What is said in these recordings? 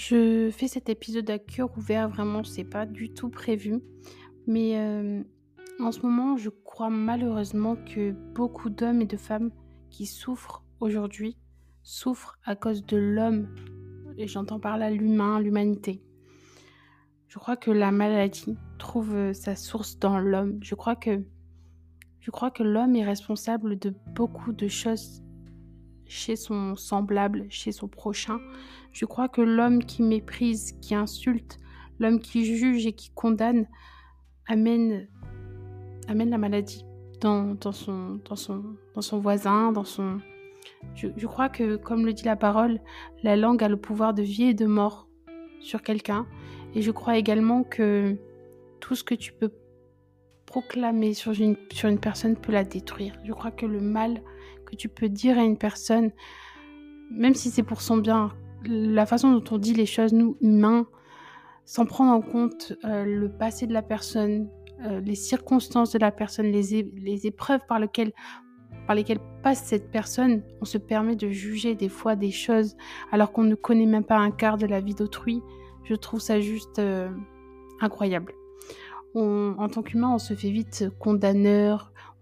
Je fais cet épisode à cœur ouvert, vraiment, c'est pas du tout prévu. Mais en ce moment, je crois malheureusement que beaucoup d'hommes et de femmes qui souffrent aujourd'hui souffrent à cause de l'homme. Et j'entends par là l'humain, l'humanité. Je crois que la maladie trouve sa source dans l'homme. Je crois que l'homme est responsable de beaucoup de choses chez son semblable, chez son prochain. Je crois que l'homme qui méprise, qui insulte, l'homme qui juge et qui condamne amène, amène la maladie dans son voisin, dans son... Je crois que, comme le dit la parole, la langue a le pouvoir de vie et de mort sur quelqu'un. Et je crois également que tout ce que tu peux proclamer sur une personne peut la détruire. Je crois que le mal que tu peux dire à une personne, même si c'est pour son bien, la façon dont on dit les choses, nous, humains, sans prendre en compte le passé de la personne, les circonstances de la personne, les épreuves par lesquelles passe cette personne, on se permet de juger des fois des choses alors qu'on ne connaît même pas un quart de la vie d'autrui. Je trouve ça juste incroyable. En tant qu'humain, on se fait vite condamneur, on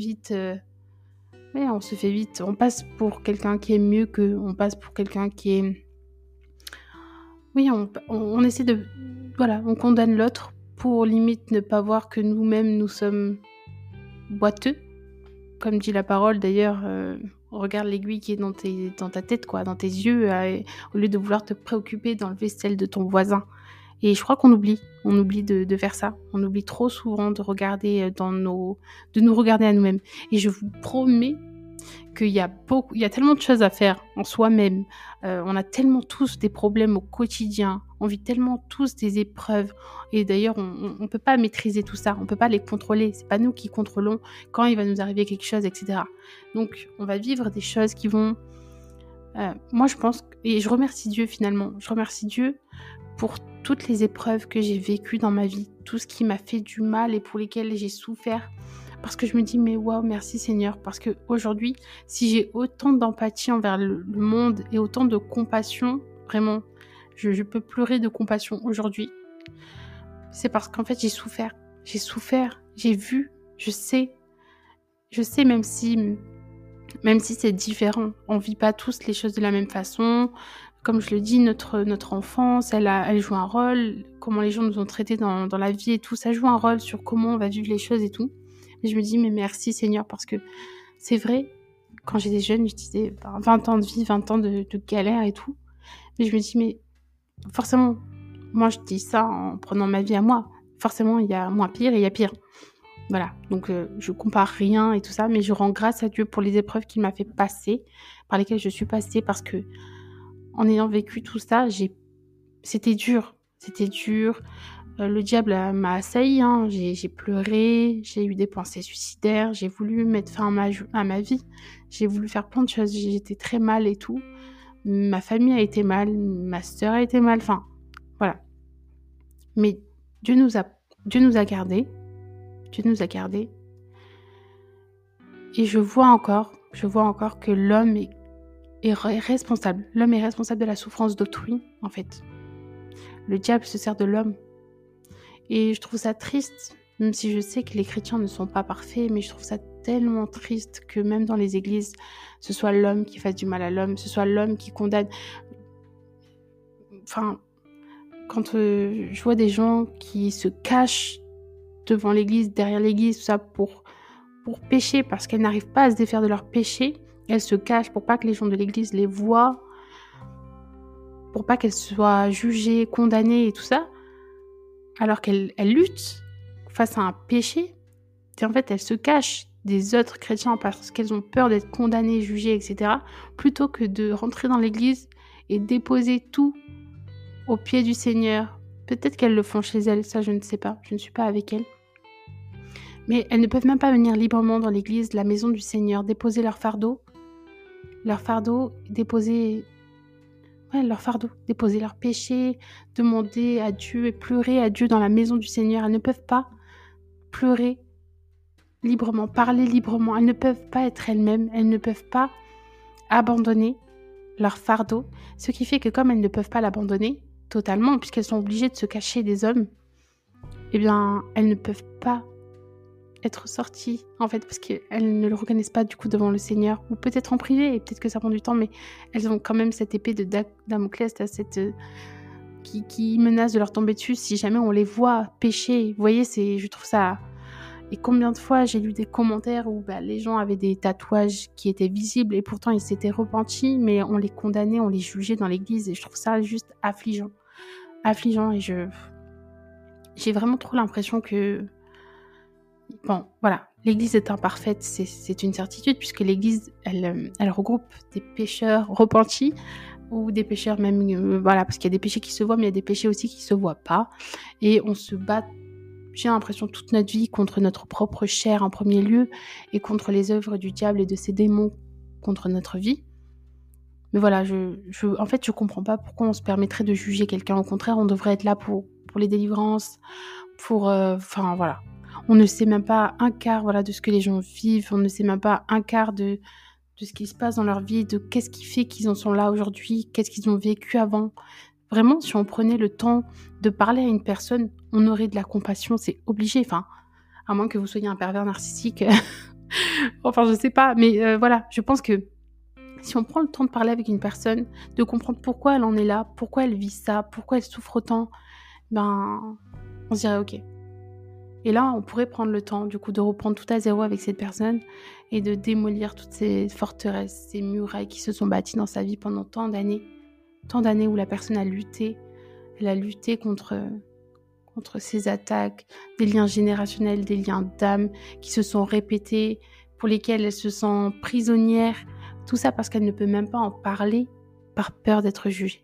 passe pour quelqu'un qui est mieux qu'eux, on passe pour quelqu'un qui est... Oui, on essaie de... Voilà, on condamne l'autre pour limite ne pas voir que nous-mêmes, nous sommes boiteux. Comme dit la parole, d'ailleurs, regarde l'aiguille qui est dans ta tête, quoi, dans tes yeux, au lieu de vouloir te préoccuper d'enlever celle de ton voisin. Et je crois qu'on oublie de faire ça. On oublie trop souvent de regarder de nous regarder à nous-mêmes. Et je vous promets qu'il y a tellement de choses à faire en soi-même. On a tellement tous des problèmes au quotidien. On vit tellement tous des épreuves. Et d'ailleurs, on peut pas maîtriser tout ça. On peut pas les contrôler. C'est pas nous qui contrôlons quand il va nous arriver quelque chose, etc. Donc, on va vivre des choses qui vont... moi, je pense... Et je remercie Dieu, finalement. Je remercie Dieu pour toutes les épreuves que j'ai vécues dans ma vie. Tout ce qui m'a fait du mal et pour lesquels j'ai souffert. Parce que je me dis, mais waouh, merci Seigneur. Parce qu'aujourd'hui, si j'ai autant d'empathie envers le monde et autant de compassion, vraiment, je peux pleurer de compassion aujourd'hui. C'est parce qu'en fait, j'ai souffert, j'ai vu, je sais même si c'est différent. On vit pas tous les choses de la même façon. Comme je le dis, notre enfance, elle joue un rôle. Comment les gens nous ont traités dans la vie et tout, ça joue un rôle sur comment on va vivre les choses et tout. Et je me dis, mais merci Seigneur, parce que c'est vrai, quand j'étais jeune, je disais 20 ans de vie, 20 ans de galère et tout. Mais je me dis, mais forcément, moi je dis ça en prenant ma vie à moi. Forcément, il y a moins pire et il y a pire. Voilà, donc je compare rien et tout ça, mais je rends grâce à Dieu pour les épreuves qu'il m'a fait passer, par lesquelles je suis passée, parce que en ayant vécu tout ça, c'était dur. Le diable m'a assailli, hein. J'ai pleuré, j'ai eu des pensées suicidaires, j'ai voulu mettre fin à ma vie, j'ai voulu faire plein de choses, j'étais très mal et tout. Ma famille a été mal, ma sœur a été mal, enfin, voilà. Mais Dieu nous a gardés, et je vois encore que l'homme est responsable. L'homme est responsable de la souffrance d'autrui, en fait. Le diable se sert de l'homme. Et je trouve ça triste, même si je sais que les chrétiens ne sont pas parfaits, mais je trouve ça tellement triste que même dans les églises, ce soit l'homme qui fasse du mal à l'homme, ce soit l'homme qui condamne. Enfin, quand je vois des gens qui se cachent devant l'église, derrière l'église, tout ça, pour pécher, parce qu'elles n'arrivent pas à se défaire de leur péché, elles se cachent pour pas que les gens de l'église les voient, pour pas qu'elles soient jugées, condamnées et tout ça, alors qu'elles luttent face à un péché. Et en fait, elles se cachent des autres chrétiens parce qu'elles ont peur d'être condamnées, jugées, etc., plutôt que de rentrer dans l'église et déposer tout aux pieds du Seigneur. Peut-être qu'elles le font chez elles, ça je ne sais pas, je ne suis pas avec elles. Mais elles ne peuvent même pas venir librement dans l'église, la maison du Seigneur, déposer leur fardeau, déposer leur péché, demander à Dieu et pleurer à Dieu dans la maison du Seigneur. Elles ne peuvent pas pleurer librement, parler librement. Elles ne peuvent pas être elles-mêmes, elles ne peuvent pas abandonner leur fardeau. Ce qui fait que comme elles ne peuvent pas l'abandonner, totalement, puisqu'elles sont obligées de se cacher des hommes, eh bien, elles ne peuvent pas être sorties, en fait, parce qu'elles ne le reconnaissent pas, du coup, devant le Seigneur, ou peut-être en privé, et peut-être que ça prend du temps, mais elles ont quand même cette épée de Damoclès, qui menace de leur tomber dessus si jamais on les voit pécher. Vous voyez, je trouve ça... Et combien de fois j'ai lu des commentaires où les gens avaient des tatouages qui étaient visibles et pourtant ils s'étaient repentis, mais on les condamnait, on les jugeait dans l'église, et je trouve ça juste affligeant. Affligeant, et j'ai vraiment trop l'impression que... Bon, voilà, l'église est imparfaite, c'est une certitude, puisque l'église, elle regroupe des pécheurs repentis, ou des pécheurs même, parce qu'il y a des péchés qui se voient, mais il y a des péchés aussi qui se voient pas. Et on se bat, j'ai l'impression, toute notre vie contre notre propre chair en premier lieu, et contre les œuvres du diable et de ses démons contre notre vie. Mais voilà, en fait, je comprends pas pourquoi on se permettrait de juger quelqu'un. Au contraire, on devrait être là pour les délivrances, voilà. On ne sait même pas un quart, de ce que les gens vivent, on ne sait même pas un quart de ce qui se passe dans leur vie, de qu'est-ce qui fait qu'ils en sont là aujourd'hui, qu'est-ce qu'ils ont vécu avant. Vraiment, si on prenait le temps de parler à une personne, on aurait de la compassion, c'est obligé, à moins que vous soyez un pervers narcissique. Je sais pas, mais voilà, je pense que si on prend le temps de parler avec une personne, de comprendre pourquoi elle en est là, pourquoi elle vit ça, pourquoi elle souffre autant, on se dirait ok. Et là, on pourrait prendre le temps, du coup, de reprendre tout à zéro avec cette personne et de démolir toutes ces forteresses, ces murailles qui se sont bâties dans sa vie pendant tant d'années où la personne a lutté. Elle a lutté contre ces attaques, des liens générationnels, des liens d'âme qui se sont répétés, pour lesquels elle se sent prisonnière. Tout ça parce qu'elle ne peut même pas en parler par peur d'être jugée.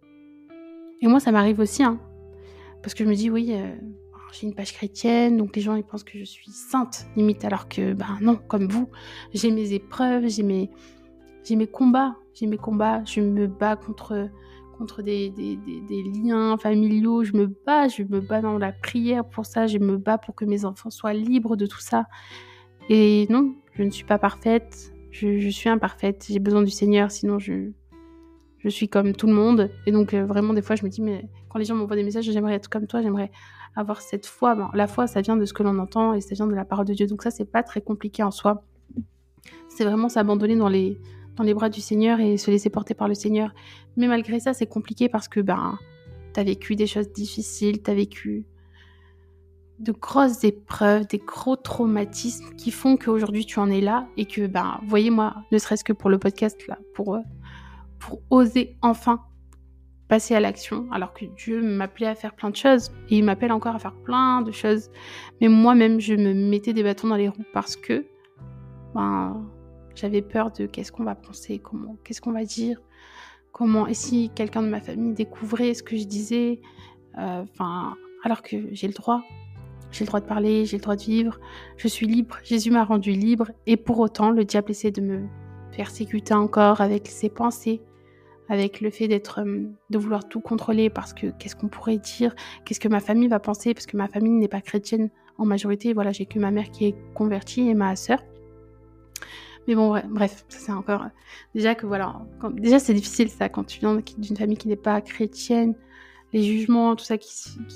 Et moi, ça m'arrive aussi, parce que je me dis, oui, j'ai une page chrétienne, donc les gens ils pensent que je suis sainte, limite, alors que, non, comme vous, j'ai mes épreuves, j'ai mes combats, je me bats contre des liens familiaux, je me bats dans la prière pour ça, je me bats pour que mes enfants soient libres de tout ça. Et non, je ne suis pas parfaite, je suis imparfaite, j'ai besoin du Seigneur, sinon je suis comme tout le monde. Et donc vraiment des fois je me dis, mais quand les gens m'envoient des messages, j'aimerais être comme toi, j'aimerais avoir cette foi. La foi, ça vient de ce que l'on entend et ça vient de la parole de Dieu, donc ça c'est pas très compliqué en soi. C'est vraiment s'abandonner dans les bras du Seigneur et se laisser porter par le Seigneur. Mais malgré ça, c'est compliqué parce que t'as vécu des choses difficiles, t'as vécu de grosses épreuves, des gros traumatismes qui font qu'aujourd'hui tu en es là et que, voyez-moi, ne serait-ce que pour le podcast là, pour oser enfin passer à l'action, alors que Dieu m'appelait à faire plein de choses et il m'appelle encore à faire plein de choses. Mais moi-même, je me mettais des bâtons dans les roues parce que j'avais peur de qu'est-ce qu'on va penser, qu'est-ce qu'on va dire, et si quelqu'un de ma famille découvrait ce que je disais, alors que j'ai le droit de parler, j'ai le droit de vivre, je suis libre, Jésus m'a rendue libre, et pour autant, le diable essaie de me persécuter encore avec ses pensées, avec le fait de vouloir tout contrôler, parce que qu'est-ce qu'on pourrait dire, qu'est-ce que ma famille va penser, parce que ma famille n'est pas chrétienne en majorité, voilà, j'ai que ma mère qui est convertie et ma sœur. Mais bon, bref, ça c'est encore... Déjà que voilà, déjà c'est difficile ça, quand tu viens d'une famille qui n'est pas chrétienne, les jugements, tout ça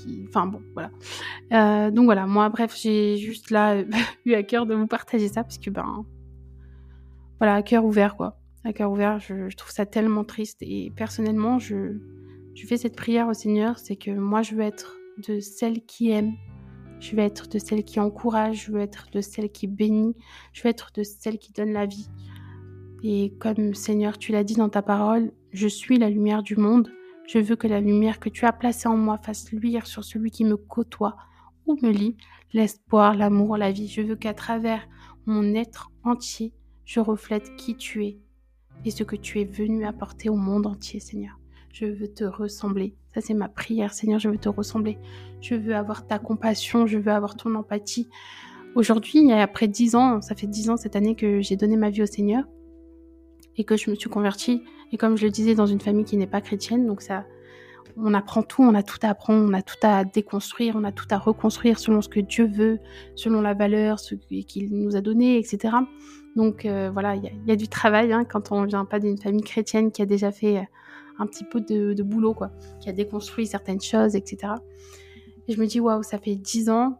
voilà. Donc voilà, moi bref, j'ai juste là eu à cœur de vous partager ça, parce que voilà, à cœur ouvert quoi. À cœur ouvert, je trouve ça tellement triste, et personnellement, je fais cette prière au Seigneur, c'est que moi je veux être de celles qui aiment, je veux être de celles qui encouragent, je veux être de celles qui bénissent, je veux être de celles qui donnent la vie. Et comme Seigneur, tu l'as dit dans ta parole, je suis la lumière du monde. Je veux que la lumière que tu as placée en moi fasse luire sur celui qui me côtoie ou me lie l'espoir, l'amour, la vie. Je veux qu'à travers mon être entier, je reflète qui tu es et ce que tu es venu apporter au monde entier, Seigneur. Je veux te ressembler. Ça, c'est ma prière, Seigneur, je veux te ressembler. Je veux avoir ta compassion, je veux avoir ton empathie. Aujourd'hui, après 10 ans, ça fait 10 ans cette année que j'ai donné ma vie au Seigneur et que je me suis convertie. Et comme je le disais, dans une famille qui n'est pas chrétienne, donc ça, on apprend tout, on a tout à apprendre, on a tout à déconstruire, on a tout à reconstruire selon ce que Dieu veut, selon la valeur, ce qu'il nous a donné, etc. Donc voilà, il y a du travail quand on vient pas d'une famille chrétienne qui a déjà fait un petit peu de boulot, quoi, qui a déconstruit certaines choses, etc. Et je me dis, waouh, ça fait 10 ans.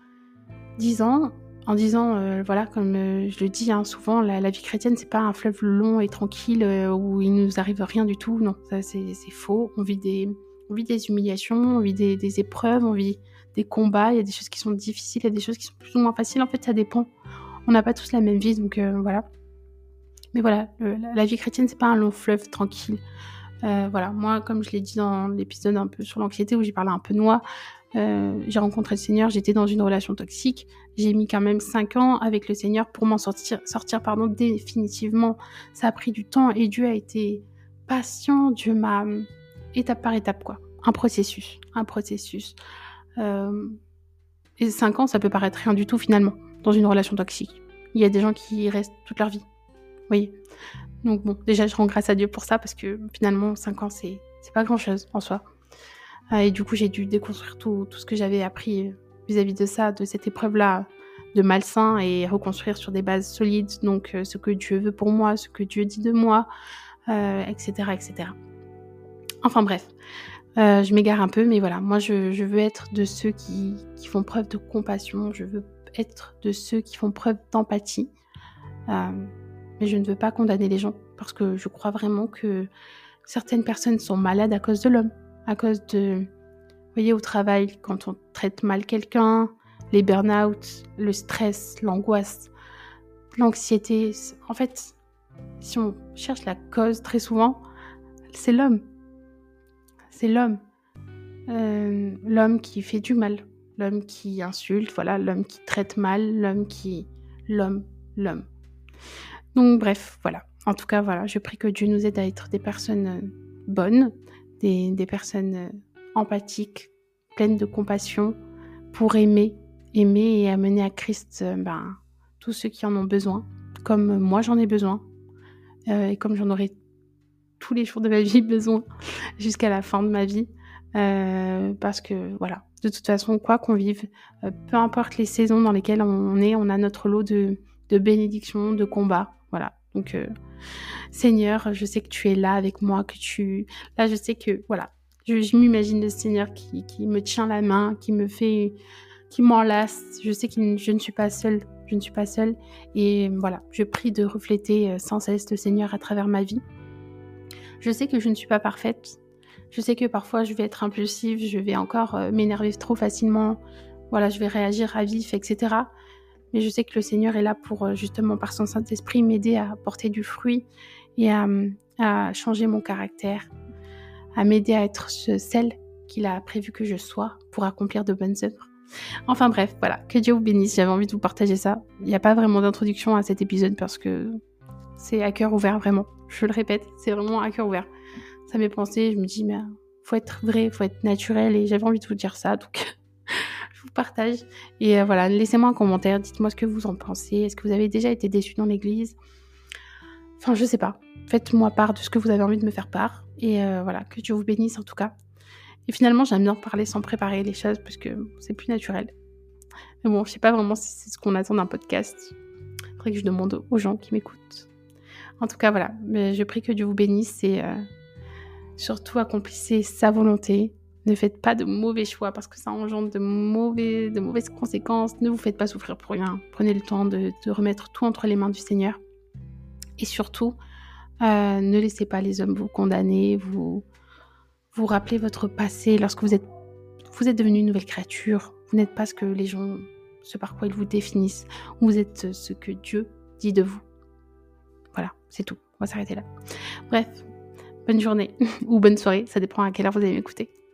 En 10 ans, voilà, comme je le dis souvent, la vie chrétienne, c'est pas un fleuve long et tranquille où il nous arrive rien du tout. Non, ça c'est faux. On vit des humiliations, on vit des épreuves, on vit des combats. Il y a des choses qui sont difficiles, il y a des choses qui sont plus ou moins faciles. En fait, ça dépend. On n'a pas tous la même vie, donc voilà. Mais voilà, la vie chrétienne, c'est pas un long fleuve tranquille. Voilà, moi, comme je l'ai dit dans l'épisode un peu sur l'anxiété où j'ai parlé un peu de moi, j'ai rencontré le Seigneur, j'étais dans une relation toxique. J'ai mis quand même 5 ans avec le Seigneur pour m'en sortir définitivement. Ça a pris du temps et Dieu a été patient. Dieu m'a étape par étape, quoi. Un processus. Et 5 ans, ça peut paraître rien du tout finalement dans une relation toxique. Il y a des gens qui y restent toute leur vie. Vous voyez. Donc bon, déjà je rends grâce à Dieu pour ça parce que finalement 5 ans c'est pas grand chose en soi. Et du coup j'ai dû déconstruire tout ce que j'avais appris vis-à-vis de ça, de cette épreuve-là de malsain et reconstruire sur des bases solides, donc ce que Dieu veut pour moi, ce que Dieu dit de moi, etc. etc. Enfin bref, je m'égare un peu, mais voilà, moi je veux être de ceux qui font preuve de compassion, je veux être de ceux qui font preuve d'empathie. Mais je ne veux pas condamner les gens parce que je crois vraiment que certaines personnes sont malades à cause de l'homme, à cause de, vous voyez, au travail, quand on traite mal quelqu'un, les burn-out, le stress, l'angoisse, l'anxiété. En fait, si on cherche la cause très souvent, c'est l'homme. C'est l'homme. L'homme qui fait du mal, l'homme qui insulte, voilà, l'homme qui traite mal, l'homme. Donc bref, voilà. En tout cas, voilà, je prie que Dieu nous aide à être des personnes bonnes, des personnes empathiques, pleines de compassion, pour aimer et amener à Christ tous ceux qui en ont besoin, comme moi j'en ai besoin, et comme j'en aurai tous les jours de ma vie besoin, jusqu'à la fin de ma vie, parce que voilà, de toute façon, quoi qu'on vive, peu importe les saisons dans lesquelles on est, on a notre lot de bénédictions, de combats. Voilà, donc Seigneur, je sais que tu es là avec moi, là je sais que, voilà, je m'imagine le Seigneur qui me tient la main, qui m'enlace, je sais que je ne suis pas seule, et voilà, je prie de refléter sans cesse le Seigneur à travers ma vie. Je sais que je ne suis pas parfaite, je sais que parfois je vais être impulsive, je vais encore m'énerver trop facilement, voilà, je vais réagir à vif, etc., mais je sais que le Seigneur est là pour, justement, par son Saint-Esprit, m'aider à porter du fruit et à changer mon caractère, à m'aider à être celle qu'il a prévu que je sois pour accomplir de bonnes œuvres. Enfin bref, voilà, que Dieu vous bénisse, j'avais envie de vous partager ça. Il n'y a pas vraiment d'introduction à cet épisode parce que c'est à cœur ouvert, vraiment. Je le répète, c'est vraiment à cœur ouvert. Ça m'est pensé, je me dis, mais faut être vrai, faut être naturel et j'avais envie de vous dire ça, donc... vous partage et voilà, laissez-moi un commentaire, dites-moi ce que vous en pensez, est-ce que vous avez déjà été déçus dans l'église, enfin je sais pas, faites-moi part de ce que vous avez envie de me faire part et voilà, que Dieu vous bénisse en tout cas. Et finalement j'aime bien parler sans préparer les choses parce que c'est plus naturel, mais bon, je sais pas vraiment si c'est ce qu'on attend d'un podcast, il faudrait que je demande aux gens qui m'écoutent. En tout cas voilà, mais je prie que Dieu vous bénisse et surtout accomplissez sa volonté. Ne faites pas de mauvais choix parce que ça engendre de mauvaises conséquences. Ne vous faites pas souffrir pour rien. Prenez le temps de remettre tout entre les mains du Seigneur. Et surtout, ne laissez pas les hommes vous condamner, vous rappeler votre passé. Lorsque vous êtes devenu une nouvelle créature, vous n'êtes pas ce par quoi ils vous définissent. Vous êtes ce que Dieu dit de vous. Voilà, c'est tout. On va s'arrêter là. Bref, bonne journée ou bonne soirée. Ça dépend à quelle heure vous allez m'écouter.